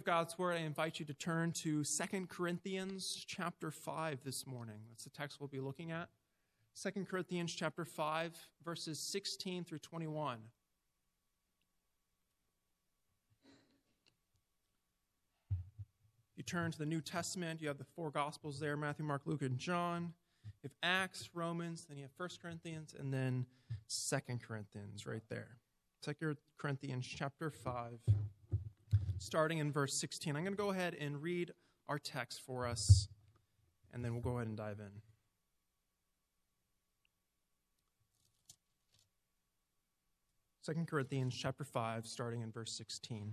God's Word, I invite you to turn to 2 Corinthians chapter 5 this morning. That's the text we'll be looking at. 2 Corinthians chapter 5, verses 16 through 21. If you turn to the New Testament, you have the four Gospels there, Matthew, Mark, Luke, and John. You have Acts, Romans, then you have 1 Corinthians, and then 2 Corinthians right there. 2 Corinthians chapter 5, starting in verse 16. I'm going to go ahead and read our text for us, and then we'll go ahead and dive in. 2 Corinthians chapter 5, starting in verse 16.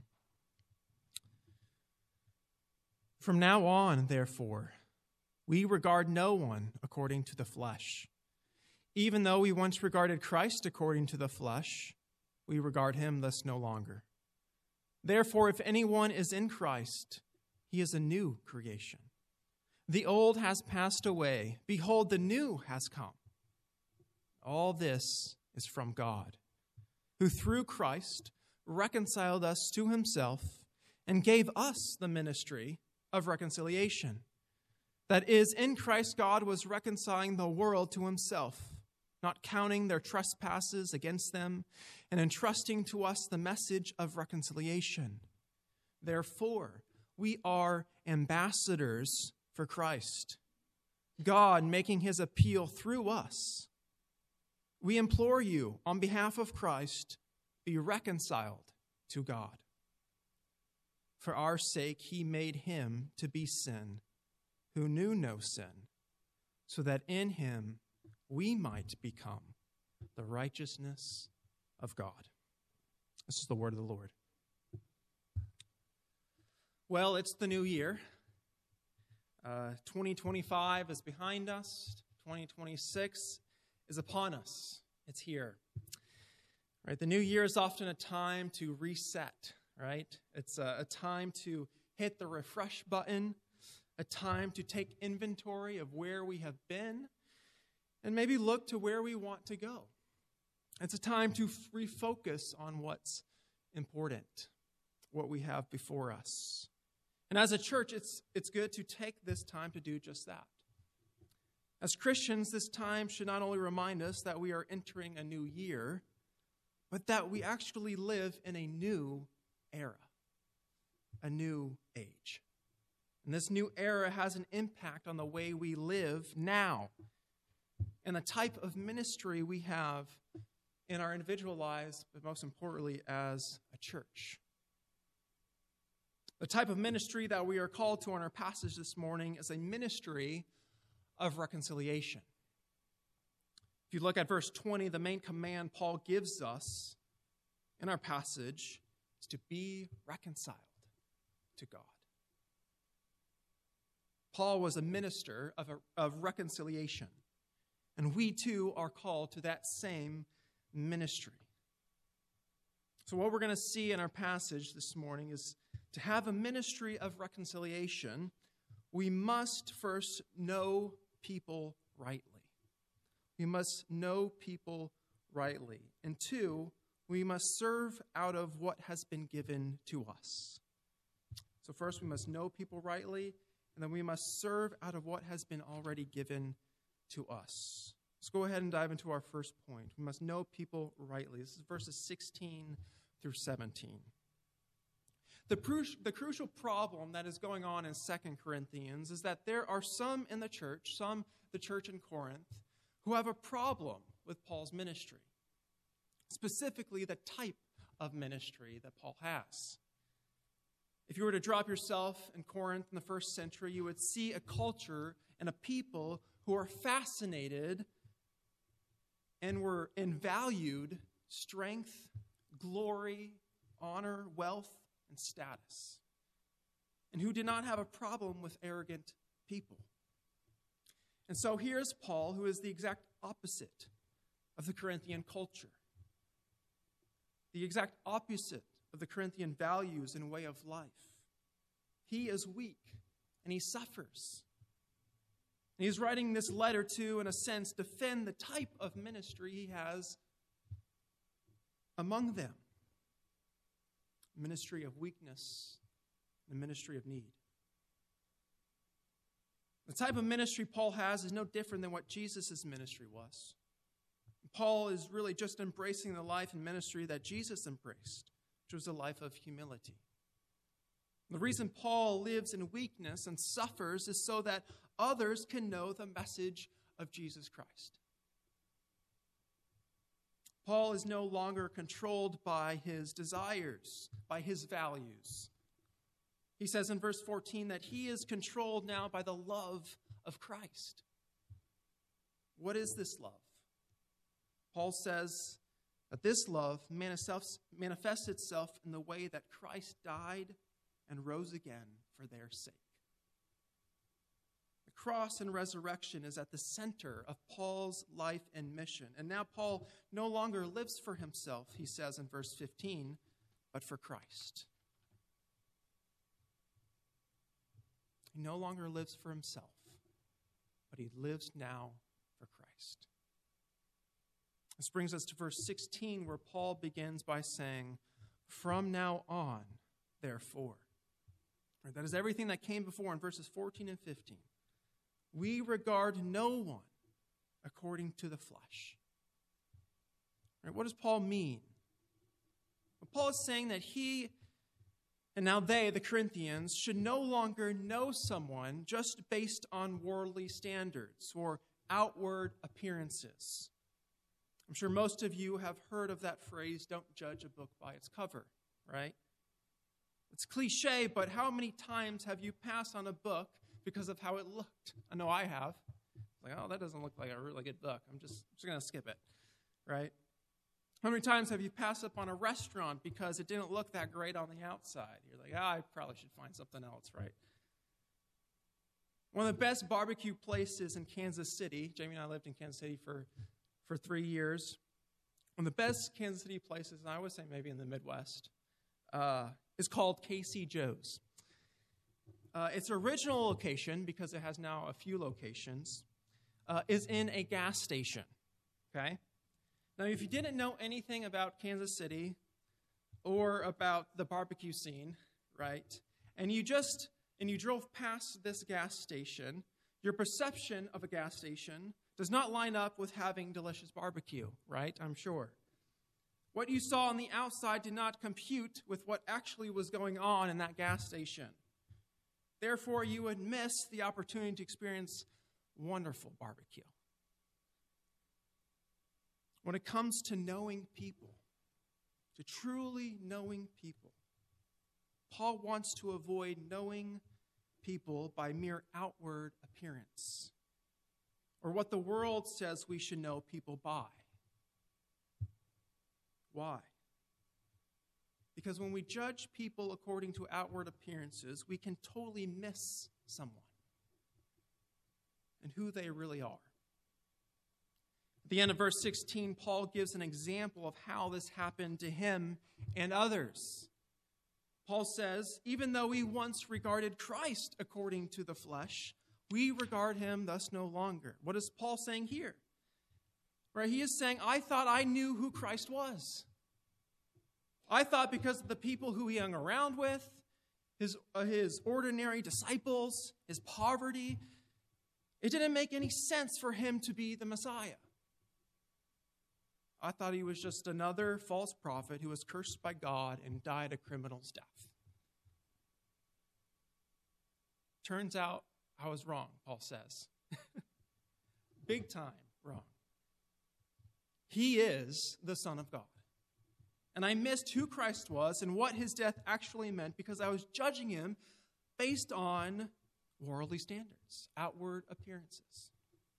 From now on, therefore, we regard no one according to the flesh. Even though we once regarded Christ according to the flesh, we regard him thus no longer. Therefore, if anyone is in Christ, he is a new creation. The old has passed away. Behold, the new has come. All this is from God, who through Christ reconciled us to himself and gave us the ministry of reconciliation. That is, in Christ God was reconciling the world to himself, not counting their trespasses against them, and entrusting to us the message of reconciliation. Therefore, we are ambassadors for Christ, God making his appeal through us. We implore you, on behalf of Christ, be reconciled to God. For our sake, he made him to be sin, who knew no sin, so that in him we might become the righteousness of God. This is the word of the Lord. Well, it's the new year. 2025 is behind us. 2026 is upon us. It's here. Right? The new year is often a time to reset, right? It's a time to hit the refresh button, a time to take inventory of where we have been, and maybe look to where we want to go. It's a time to refocus on what's important, what we have before us. And as a church, it's good to take this time to do just that. As Christians, this time should not only remind us that we are entering a new year, but that we actually live in a new era, a new age. And this new era has an impact on the way we live now and the type of ministry we have in our individual lives, but most importantly, as a church. The type of ministry that we are called to in our passage this morning is a ministry of reconciliation. If you look at verse 20, the main command Paul gives us in our passage is to be reconciled to God. Paul was a minister of reconciliation, and we too are called to that same ministry. So what we're going to see in our passage this morning is to have a ministry of reconciliation, we must first know people rightly. We must know people rightly. And two, we must serve out of what has been given to us. So first, we must know people rightly, and then we must serve out of what has been already given to us. Let's go ahead and dive into our first point. We must know people rightly. This is verses 16 through 17. The crucial problem that is going on in 2 Corinthians is that there are some in the church, the church in Corinth, who have a problem with Paul's ministry, specifically the type of ministry that Paul has. If you were to drop yourself in Corinth in the first century, you would see a culture and a people who are fascinated and valued strength, glory, honor, wealth, and status, and who did not have a problem with arrogant people. And so here's Paul, who is the exact opposite of the Corinthian culture, the exact opposite of the Corinthian values and way of life. He is weak, and he suffers. And he's writing this letter to, in a sense, defend the type of ministry he has among them. Ministry of weakness a ministry of need. The type of ministry Paul has is no different than what Jesus' ministry was. Paul is really just embracing the life and ministry that Jesus embraced, which was a life of humility. The reason Paul lives in weakness and suffers is so that others can know the message of Jesus Christ. Paul is no longer controlled by his desires, by his values. He says in verse 14 that he is controlled now by the love of Christ. What is this love? Paul says that this love manifests itself in the way that Christ died and rose again for their sake. The cross and resurrection is at the center of Paul's life and mission. And now Paul no longer lives for himself, he says in verse 15, but for Christ. He no longer lives for himself, but he lives now for Christ. This brings us to verse 16, where Paul begins by saying, "From now on, therefore." Right, that is everything that came before in verses 14 and 15. We regard no one according to the flesh. Right, what does Paul mean? Well, Paul is saying that he, and now they, the Corinthians, should no longer know someone just based on worldly standards or outward appearances. I'm sure most of you have heard of that phrase, don't judge a book by its cover, right? It's cliche, but how many times have you passed on a book because of how it looked? I know I have. Like, oh, that doesn't look like a really good book. I'm just going to skip it, right? How many times have you passed up on a restaurant because it didn't look that great on the outside? You're like, I probably should find something else, right? One of the best barbecue places in Kansas City, Jamie and I lived in Kansas City for 3 years. One of the best Kansas City places, and I would say maybe in the Midwest, is called K.C. Joe's. Its original location, because it has now a few locations, is in a gas station, okay? Now, if you didn't know anything about Kansas City or about the barbecue scene, right, and you drove past this gas station, your perception of a gas station does not line up with having delicious barbecue, right? I'm sure. What you saw on the outside did not compute with what actually was going on in that gas station. Therefore, you would miss the opportunity to experience wonderful barbecue. When it comes to knowing people, to truly knowing people, Paul wants to avoid knowing people by mere outward appearance, or what the world says we should know people by. Why? Because when we judge people according to outward appearances, we can totally miss someone and who they really are. At the end of verse 16, Paul gives an example of how this happened to him and others. Paul says, even though we once regarded Christ according to the flesh, we regard him thus no longer. What is Paul saying here? Right, he is saying, I thought I knew who Christ was. I thought because of the people who he hung around with, his ordinary disciples, his poverty, it didn't make any sense for him to be the Messiah. I thought he was just another false prophet who was cursed by God and died a criminal's death. Turns out I was wrong, Paul says. Big time wrong. He is the Son of God. And I missed who Christ was and what his death actually meant because I was judging him based on worldly standards, outward appearances.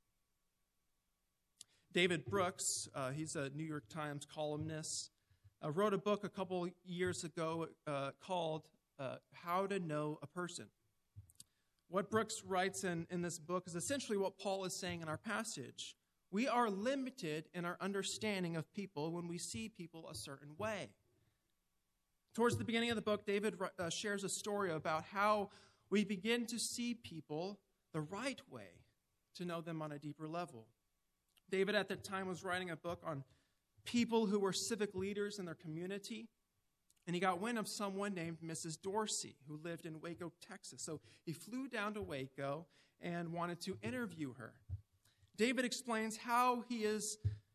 David Brooks, he's a New York Times columnist, wrote a book a couple years ago called How to Know a Person. What Brooks writes in this book is essentially what Paul is saying in our passage. We are limited in our understanding of people when we see people a certain way. Towards the beginning of the book, David shares a story about how we begin to see people the right way to know them on a deeper level. David at that time was writing a book on people who were civic leaders in their community. And he got wind of someone named Mrs. Dorsey, who lived in Waco, Texas. So he flew down to Waco and wanted to interview her. David explains how he is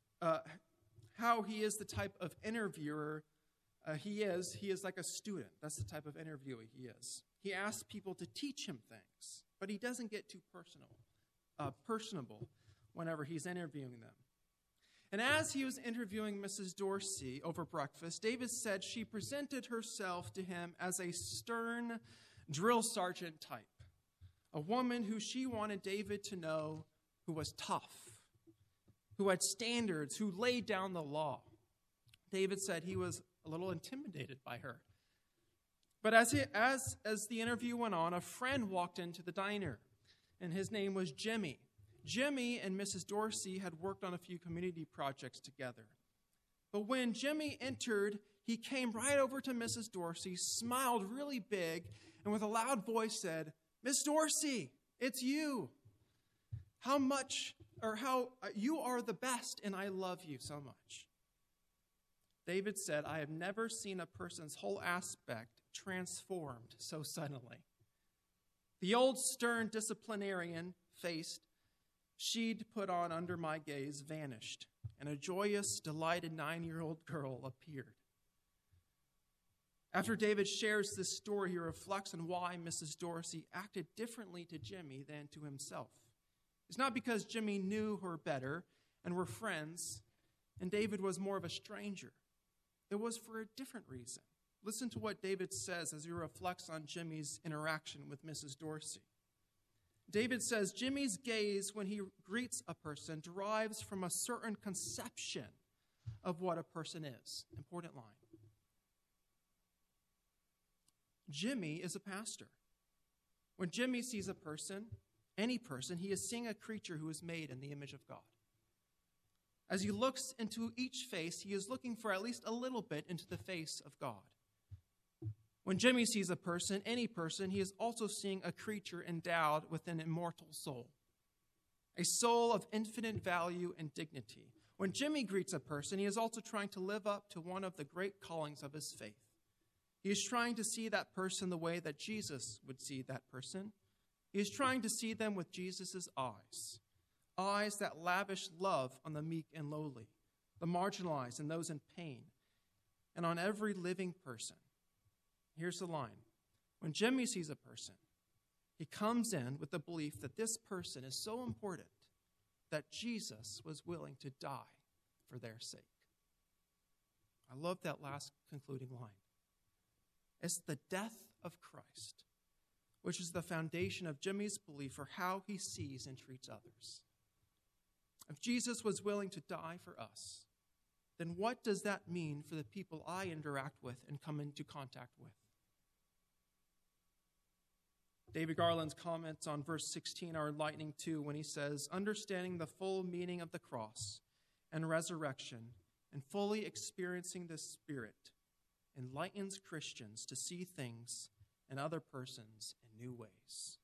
the type of interviewer he is. He is like a student. That's the type of interviewee he is. He asks people to teach him things, but he doesn't get too personable whenever he's interviewing them. And as he was interviewing Mrs. Dorsey over breakfast, David said she presented herself to him as a stern drill sergeant type, a woman who she wanted David to know who was tough, who had standards, who laid down the law. David said he was a little intimidated by her. But as the interview went on, a friend walked into the diner, and his name was Jimmy. Jimmy and Mrs. Dorsey had worked on a few community projects together. But when Jimmy entered, he came right over to Mrs. Dorsey, smiled really big, and with a loud voice said, "Miss Dorsey, it's you. How you are the best, and I love you so much." David said, "I have never seen a person's whole aspect transformed so suddenly." The old stern disciplinarian face she'd put on under my gaze vanished, and a joyous, delighted 9-year-old girl appeared. After David shares this story, he reflects on why Mrs. Dorsey acted differently to Jimmy than to himself. It's not because Jimmy knew her better and were friends, and David was more of a stranger. It was for a different reason. Listen to what David says as he reflects on Jimmy's interaction with Mrs. Dorsey. David says, Jimmy's gaze when he greets a person derives from a certain conception of what a person is. Important line. Jimmy is a pastor. When Jimmy sees a person, any person, he is seeing a creature who is made in the image of God. As he looks into each face, he is looking for at least a little bit into the face of God. When Jimmy sees a person, any person, he is also seeing a creature endowed with an immortal soul, a soul of infinite value and dignity. When Jimmy greets a person, he is also trying to live up to one of the great callings of his faith. He is trying to see that person the way that Jesus would see that person. He is trying to see them with Jesus' eyes, eyes that lavish love on the meek and lowly, the marginalized and those in pain, and on every living person. Here's the line. When Jimmy sees a person, he comes in with the belief that this person is so important that Jesus was willing to die for their sake. I love that last concluding line. It's the death of Christ, which is the foundation of Jimmy's belief for how he sees and treats others. If Jesus was willing to die for us, then what does that mean for the people I interact with and come into contact with? David Garland's comments on verse 16 are enlightening too when he says, understanding the full meaning of the cross and resurrection and fully experiencing the Spirit enlightens Christians to see things and other persons in new ways.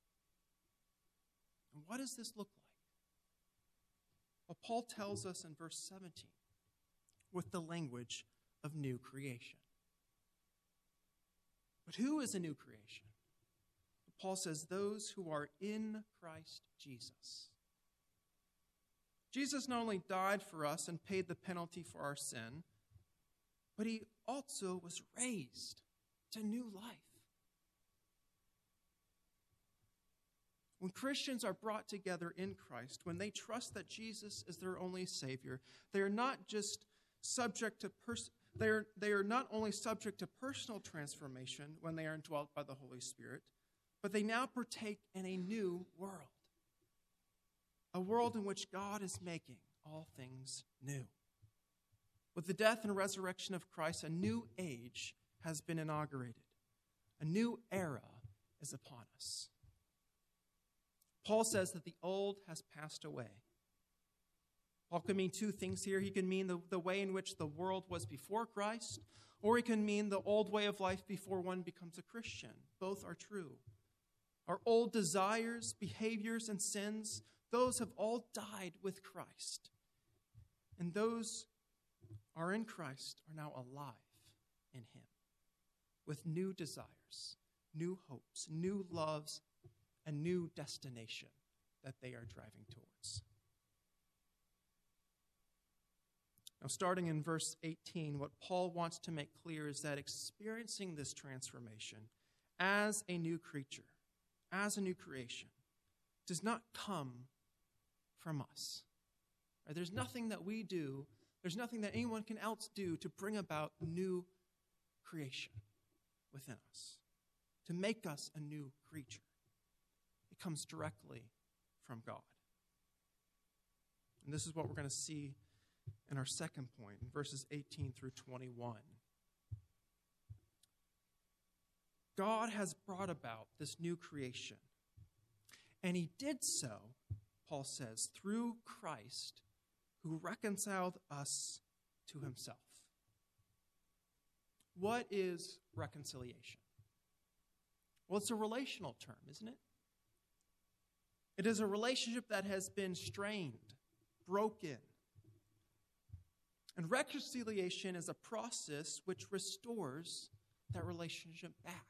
And what does this look like? Well, Paul tells us in verse 17 with the language of new creation. But who is a new creation? Paul says those who are in Christ Jesus. Jesus not only died for us and paid the penalty for our sin, but he also was raised to new life. When Christians are brought together in Christ, when they trust that Jesus is their only Savior, they are not just subject to they are not only subject to personal transformation when they are indwelt by the Holy Spirit, but they now partake in a new world, a world in which God is making all things new. With the death and resurrection of Christ, a new age has been inaugurated. A new era is upon us. Paul says that the old has passed away. Paul can mean two things here. He can mean the way in which the world was before Christ, or he can mean the old way of life before one becomes a Christian. Both are true. Our old desires, behaviors, and sins, those have all died with Christ. And those are in Christ are now alive in him. with new desires, new hopes, new loves, and new destination that they are driving towards. Now, starting in verse 18, what Paul wants to make clear is that experiencing this transformation as a new creature, as a new creation, does not come from us. Right? There's nothing that we do, there's nothing that anyone can else do to bring about new creation within us, to make us a new creature. It comes directly from God. And this is what we're going to see in our second point, in verses 18 through 21. God has brought about this new creation, and he did so, Paul says, through Christ, who reconciled us to himself. What is reconciliation? Well, it's a relational term, isn't it? It is a relationship that has been strained, broken. And reconciliation is a process which restores that relationship back.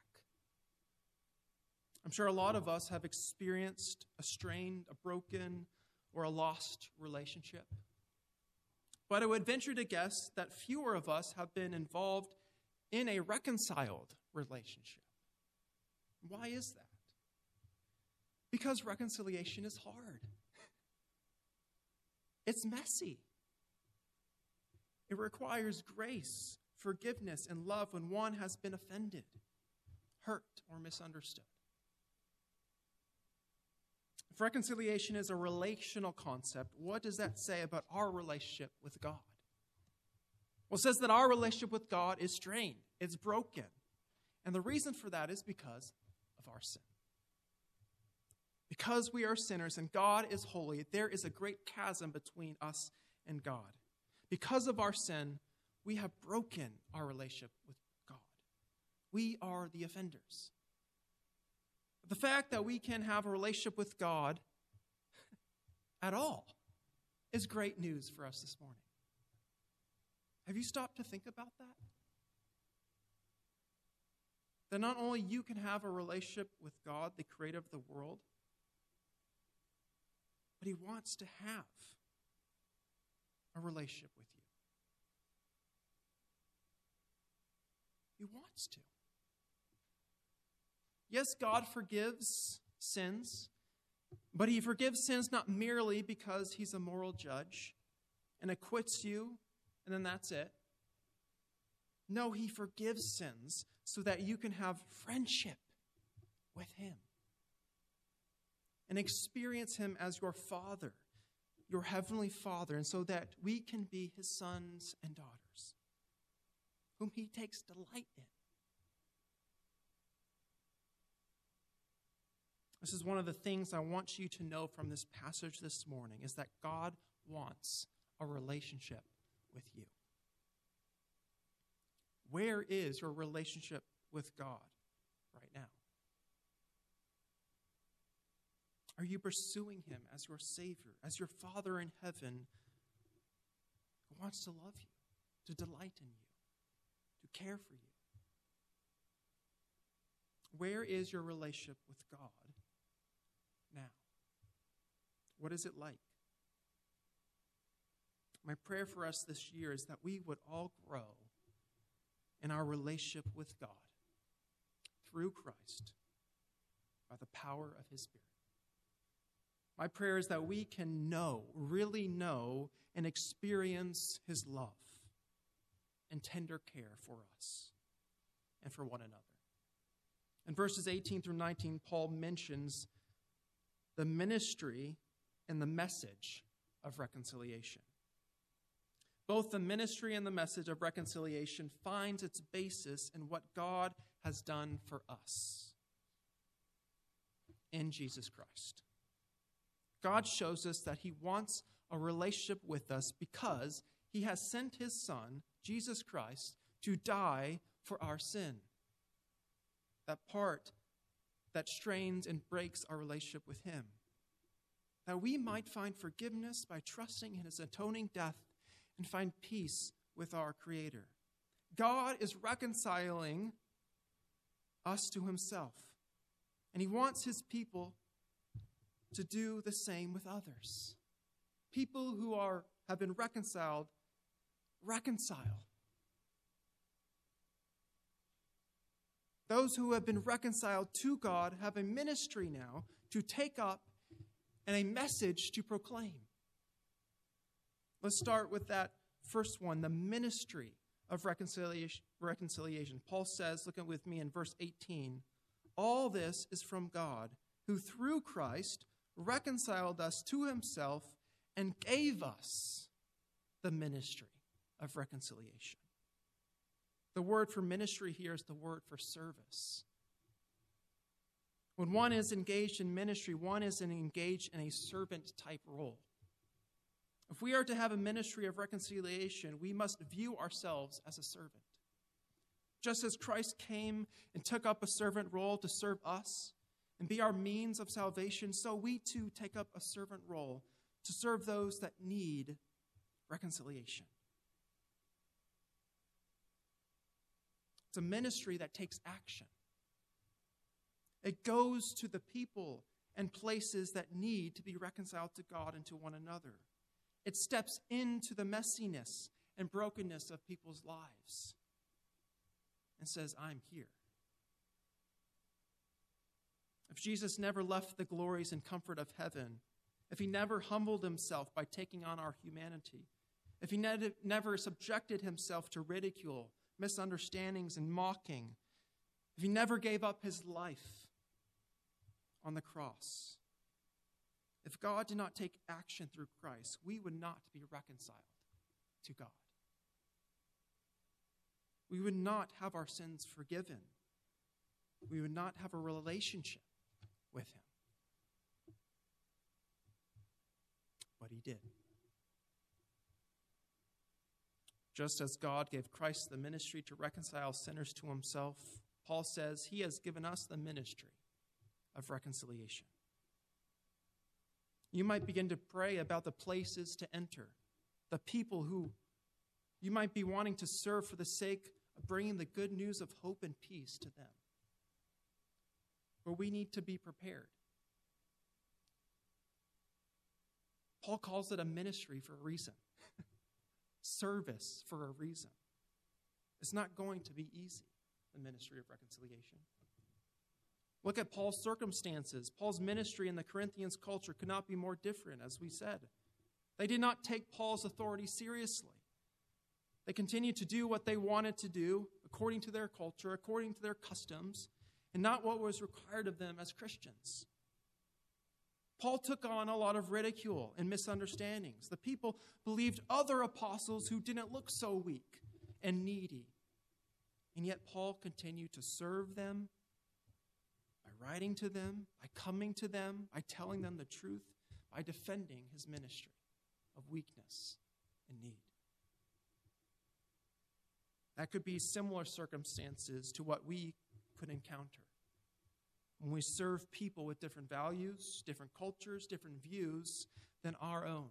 I'm sure a lot of us have experienced a strained, a broken, or a lost relationship. But I would venture to guess that fewer of us have been involved in a reconciled relationship. Why is that? Because reconciliation is hard. It's messy. It requires grace, forgiveness, and love when one has been offended, hurt, or misunderstood. If reconciliation is a relational concept, what does that say about our relationship with God? Well, it says that our relationship with God is strained, it's broken. And the reason for that is because of our sin. Because we are sinners and God is holy, there is a great chasm between us and God. Because of our sin, we have broken our relationship with God. We are the offenders. The fact that we can have a relationship with God at all is great news for us this morning. Have you stopped to think about that? That not only you can have a relationship with God, the creator of the world, but he wants to have a relationship with you. He wants to. Yes, God forgives sins, but he forgives sins not merely because he's a moral judge and acquits you, and then that's it. No, he forgives sins so that you can have friendship with him and experience him as your Father, your heavenly Father, and so that we can be his sons and daughters, whom he takes delight in. This is one of the things I want you to know from this passage this morning, is that God wants a relationship with you. Where is your relationship with God right now? Are you pursuing him as your Savior, as your Father in heaven who wants to love you, to delight in you, to care for you? Where is your relationship with God now? What is it like? My prayer for us this year is that we would all grow in our relationship with God through Christ by the power of his Spirit. My prayer is that we can know, really know, and experience his love and tender care for us and for one another. In verses 18 through 19, Paul mentions the ministry and the message of reconciliation. Both the ministry and the message of reconciliation finds its basis in what God has done for us in Jesus Christ. God shows us that he wants a relationship with us because he has sent his Son, Jesus Christ, to die for our sin. That part that strains and breaks our relationship with him. That we might find forgiveness by trusting in his atoning death and find peace with our Creator. God is reconciling us to himself. And he wants his people to do the same with others. People who have been reconciled, reconcile. Those who have been reconciled to God have a ministry now to take up and a message to proclaim. Let's start with that first one, the ministry of reconciliation. Paul says, look with me in verse 18, all this is from God, who through Christ reconciled us to himself and gave us the ministry of reconciliation. The word for ministry here is the word for service. When one is engaged in ministry, one is engaged in a servant-type role. If we are to have a ministry of reconciliation, we must view ourselves as a servant. Just as Christ came and took up a servant role to serve us and be our means of salvation, so we too take up a servant role to serve those that need reconciliation. It's a ministry that takes action. It goes to the people and places that need to be reconciled to God and to one another. It steps into the messiness and brokenness of people's lives and says, I'm here. If Jesus never left the glories and comfort of heaven, if he never humbled himself by taking on our humanity, if he never subjected himself to ridicule, misunderstandings, and mocking, if he never gave up his life on the cross, if God did not take action through Christ, we would not be reconciled to God. We would not have our sins forgiven. We would not have a relationship with him. But he did. Just as God gave Christ the ministry to reconcile sinners to himself, Paul says he has given us the ministry of reconciliation. You might begin to pray about the places to enter, the people who you might be wanting to serve for the sake of bringing the good news of hope and peace to them. But we need to be prepared. Paul calls it a ministry for a reason. Service for a reason. It's not going to be easy, the ministry of reconciliation. Look at Paul's circumstances. Paul's ministry in the Corinthians culture could not be more different, as we said. They did not take Paul's authority seriously. They continued to do what they wanted to do according to their culture, according to their customs, and not what was required of them as Christians. Paul took on a lot of ridicule and misunderstandings. The people believed other apostles who didn't look so weak and needy. And yet Paul continued to serve them by writing to them, by coming to them, by telling them the truth, by defending his ministry of weakness and need. That could be similar circumstances to what we could encounter when we serve people with different values, different cultures, different views than our own.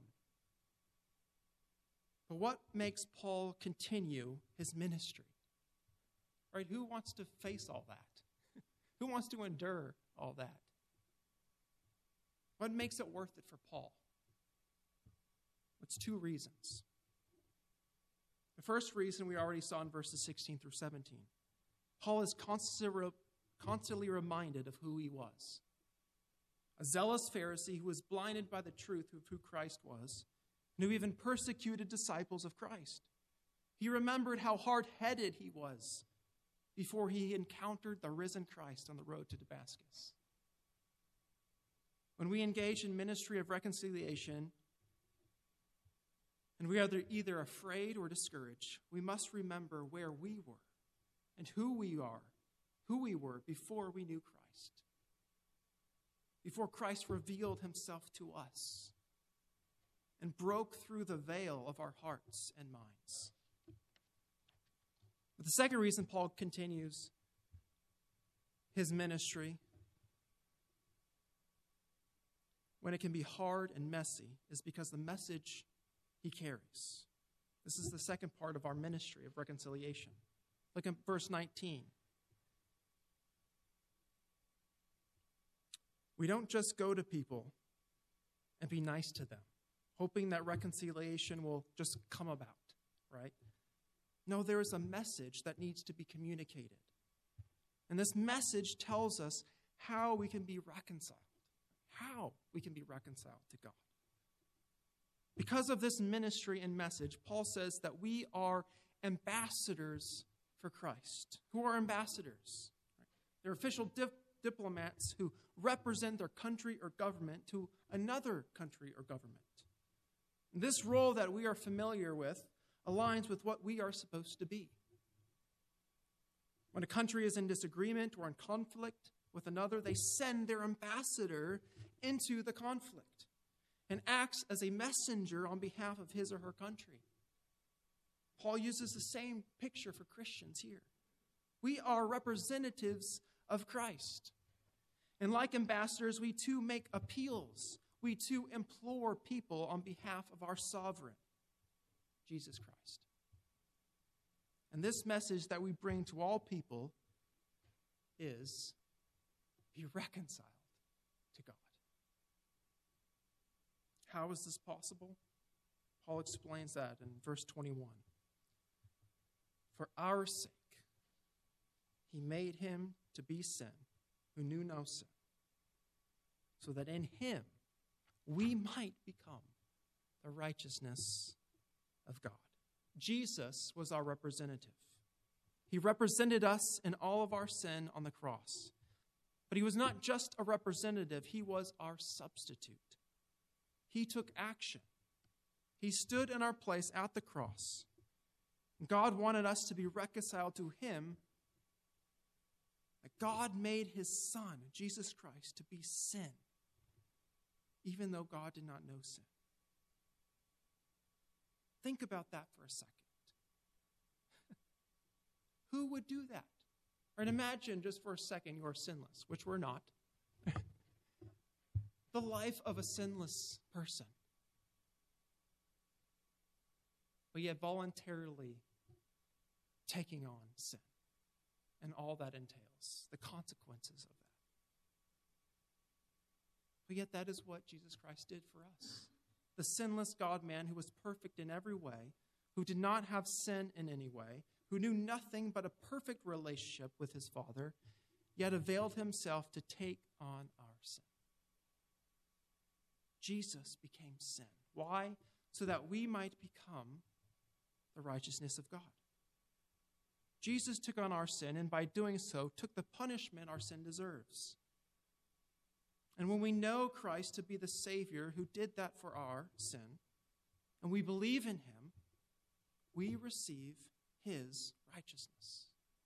But what makes Paul continue his ministry? Right? Who wants to face all that? Who wants to endure all that? What makes it worth it for Paul? It's two reasons. The first reason we already saw in verses 16 through 17. Paul is constantly reminded of who he was. A zealous Pharisee who was blinded by the truth of who Christ was, and who even persecuted disciples of Christ. He remembered how hard-headed he was before he encountered the risen Christ on the road to Damascus. When we engage in ministry of reconciliation, and we are either afraid or discouraged, we must remember where we were and who we were before we knew Christ. Before Christ revealed himself to us and broke through the veil of our hearts and minds. But the second reason Paul continues his ministry when it can be hard and messy is because the message he carries. This is the second part of our ministry of reconciliation. Look at verse 19. We don't just go to people and be nice to them, hoping that reconciliation will just come about, right? No, there is a message that needs to be communicated. And this message tells us how we can be reconciled. How we can be reconciled to God. Because of this ministry and message, Paul says that we are ambassadors for Christ. Who are ambassadors? They're official diplomats who represent their country or government to another country or government. This role that we are familiar with aligns with what we are supposed to be. When a country is in disagreement or in conflict with another, they send their ambassador into the conflict and acts as a messenger on behalf of his or her country. Paul uses the same picture for Christians here. We are representatives of Christ. And like ambassadors, we too make appeals. We too implore people on behalf of our sovereign, Jesus Christ. And this message that we bring to all people is be reconciled to God. How is this possible? Paul explains that in verse 21. For our sake, he made him to be sin who knew no sin, so that in him we might become the righteousness of God. Jesus was our representative. He represented us in all of our sin on the cross. But he was not just a representative, he was our substitute. He took action. He stood in our place at the cross. God wanted us to be reconciled to him. That God made his Son, Jesus Christ, to be sin, even though God did not know sin. Think about that for a second. Who would do that? Or imagine just for a second you are sinless, which we're not. The life of a sinless person. But yet voluntarily taking on sin and all that entails, the consequences of that. But yet that is what Jesus Christ did for us. The sinless God-man who was perfect in every way, who did not have sin in any way, who knew nothing but a perfect relationship with his Father, yet availed himself to take on our sin. Jesus became sin. Why? So that we might become the righteousness of God. Jesus took on our sin, and by doing so, took the punishment our sin deserves. And when we know Christ to be the Savior who did that for our sin, and we believe in him, we receive his righteousness.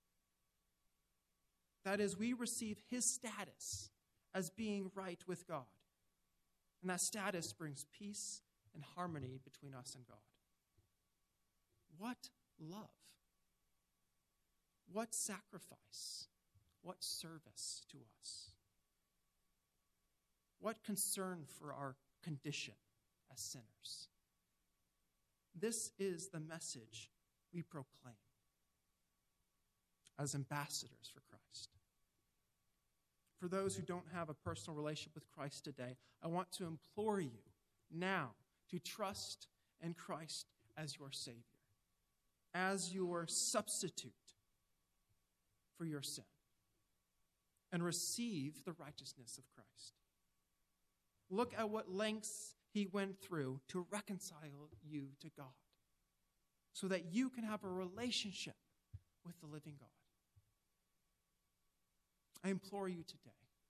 That is, we receive his status as being right with God. And that status brings peace and harmony between us and God. What love? What sacrifice? What service to us? What concern for our condition as sinners? This is the message we proclaim as ambassadors for Christ. For those who don't have a personal relationship with Christ today, I want to implore you now to trust in Christ as your Savior, as your substitute for your sin, and receive the righteousness of Christ. Look at what lengths he went through to reconcile you to God, so that you can have a relationship with the living God. I implore you today.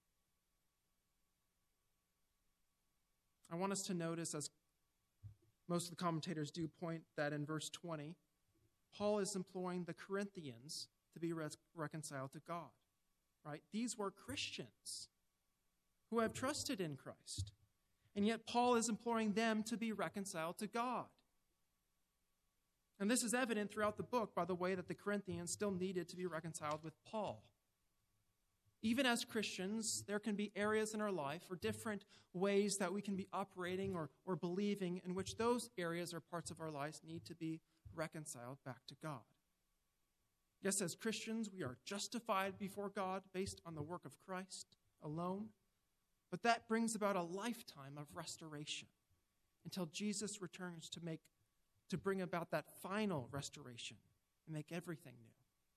I want us to notice, as most of the commentators do point that in verse 20, Paul is imploring the Corinthians to be reconciled to God. Right? These were Christians who have trusted in Christ. And yet Paul is imploring them to be reconciled to God. And this is evident throughout the book by the way that the Corinthians still needed to be reconciled with Paul. Even as Christians, there can be areas in our life or different ways that we can be operating or believing in which those areas or parts of our lives need to be reconciled back to God. Yes, as Christians, we are justified before God based on the work of Christ alone. But that brings about a lifetime of restoration until Jesus returns to bring about that final restoration and make everything new.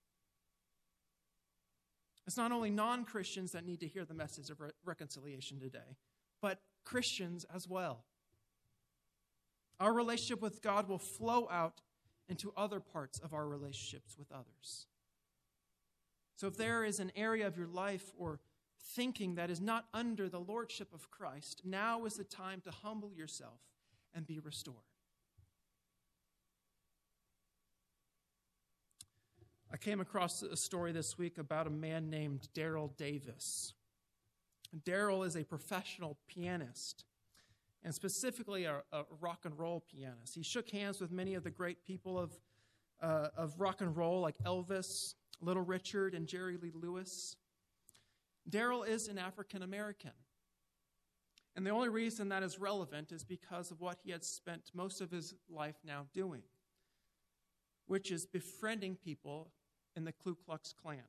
It's not only non-Christians that need to hear the message of reconciliation today, but Christians as well. Our relationship with God will flow out into other parts of our relationships with others. So if there is an area of your life or thinking that is not under the lordship of Christ, now is the time to humble yourself and be restored. I came across a story this week about a man named Daryl Davis. Daryl is a professional pianist, and specifically a rock and roll pianist. He shook hands with many of the great people of rock and roll, like Elvis, Little Richard, and Jerry Lee Lewis. Daryl is an African American. And the only reason that is relevant is because of what he had spent most of his life now doing, which is befriending people in the Ku Klux Klan.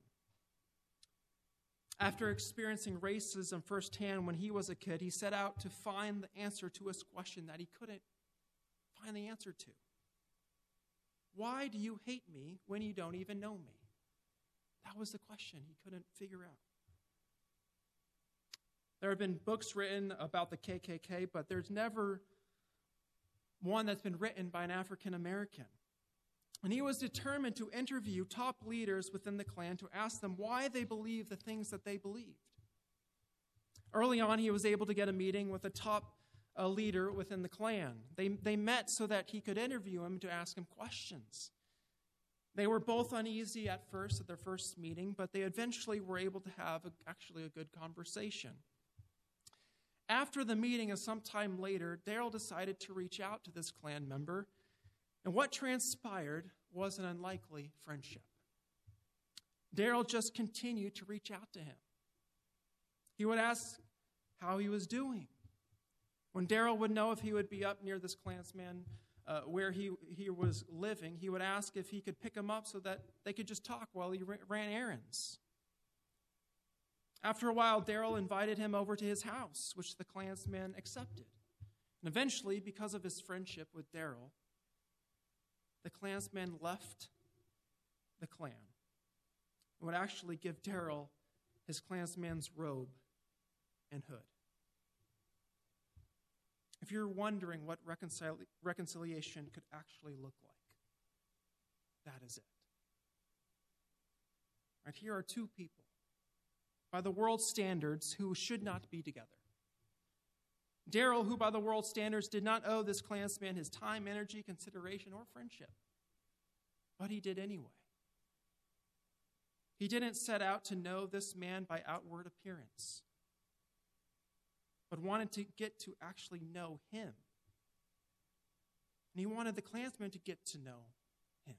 After experiencing racism firsthand when he was a kid, he set out to find the answer to his question that he couldn't find the answer to. Why do you hate me when you don't even know me? That was the question he couldn't figure out. There have been books written about the KKK, but there's never one that's been written by an African American. And he was determined to interview top leaders within the Klan to ask them why they believed the things that they believed. Early on, he was able to get a meeting with a top leader within the Klan. They met so that he could interview him to ask him questions. They were both uneasy at first at their first meeting, but they eventually were able to have actually a good conversation. After the meeting and some time later, Daryl decided to reach out to this Klan member, and what transpired was an unlikely friendship. Daryl just continued to reach out to him. He would ask how he was doing. When Daryl would know if he would be up near this Klansman where he was living, he would ask if he could pick him up so that they could just talk while he ran errands. After a while, Daryl invited him over to his house, which the Klansman accepted. And eventually, because of his friendship with Daryl, the Klansman left the Klan and would actually give Daryl his Klansman's robe and hood. If you're wondering what reconciliation could actually look like, that is it. Right, here are two people, by the world's standards, who should not be together. Daryl, who by the world's standards did not owe this Klansman his time, energy, consideration, or friendship. But he did anyway. He didn't set out to know this man by outward appearance, but wanted to get to actually know him. And he wanted the Klansman to get to know him.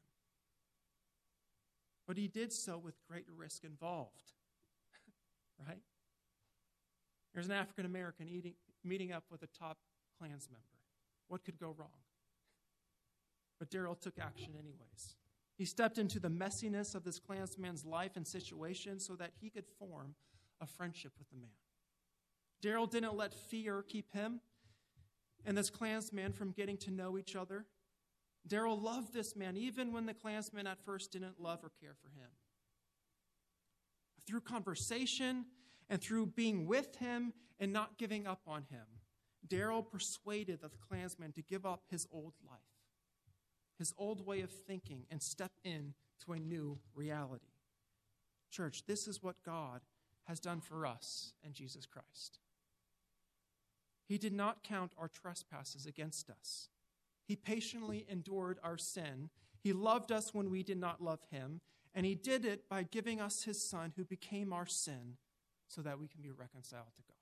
But he did so with great risk involved. Right? There's an African American meeting up with a top Klans member. What could go wrong? But Daryl took action anyways. He stepped into the messiness of this Klansman's life and situation so that he could form a friendship with the man. Daryl didn't let fear keep him and this Klansman from getting to know each other. Daryl loved this man even when the Klansman at first didn't love or care for him. Through conversation and through being with him and not giving up on him, Daryl persuaded the Klansman to give up his old life, his old way of thinking, and step into a new reality. Church, this is what God has done for us in Jesus Christ. He did not count our trespasses against us. He patiently endured our sin. He loved us when we did not love him. And he did it by giving us his Son, who became our sin, so that we can be reconciled to God.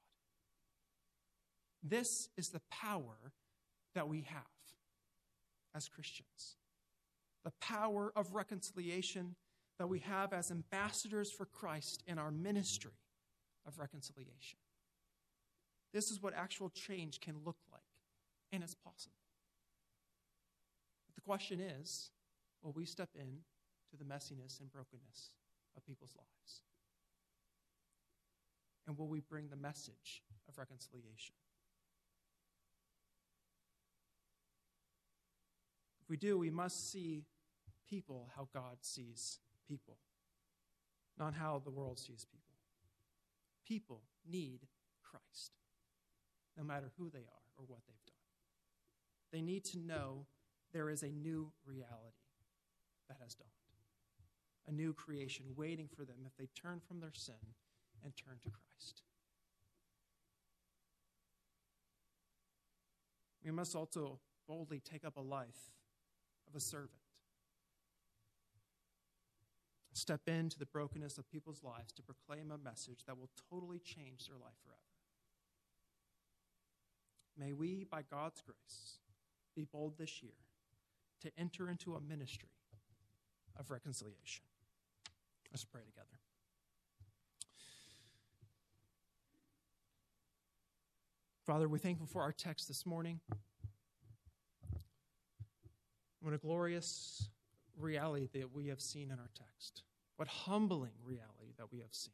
This is the power that we have as Christians. The power of reconciliation that we have as ambassadors for Christ in our ministry of reconciliation. This is what actual change can look like, and it's possible. But the question is, will we step in to the messiness and brokenness of people's lives? And will we bring the message of reconciliation? If we do, we must see people how God sees people, not how the world sees people. People need Christ, no matter who they are or what they've done. They need to know there is a new reality that has dawned, a new creation waiting for them if they turn from their sin and turn to Christ. We must also boldly take up a life of a servant. Step into the brokenness of people's lives to proclaim a message that will totally change their life forever. May we, by God's grace, be bold this year to enter into a ministry of reconciliation. Let's pray together. Father, we're thankful for our text this morning. What a glorious reality that we have seen in our text. What humbling reality that we have seen.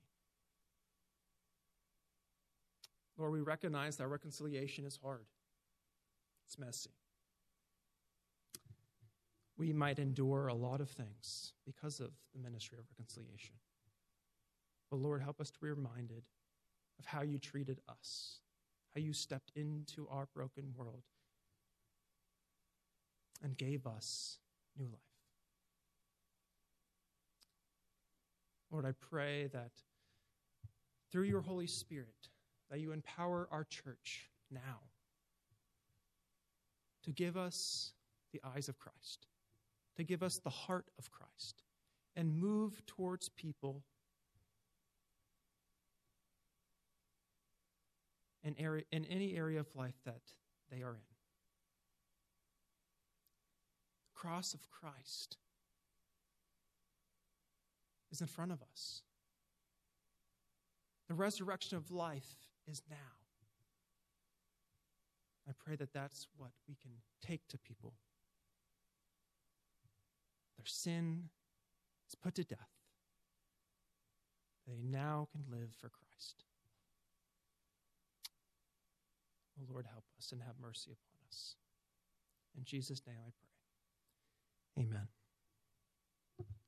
Lord, we recognize that reconciliation is hard. It's messy. We might endure a lot of things because of the ministry of reconciliation. But Lord, help us to be reminded of how you treated us, how you stepped into our broken world and gave us new life. Lord, I pray that through your Holy Spirit, that you empower our church now to give us the eyes of Christ, to give us the heart of Christ, and move towards people in any area of life that they are in. The cross of Christ is in front of us. The resurrection of life is now. I pray that that's what we can take to people. Their sin is put to death. They now can live for Christ. Oh, Lord, help us and have mercy upon us. In Jesus' name I pray. Amen.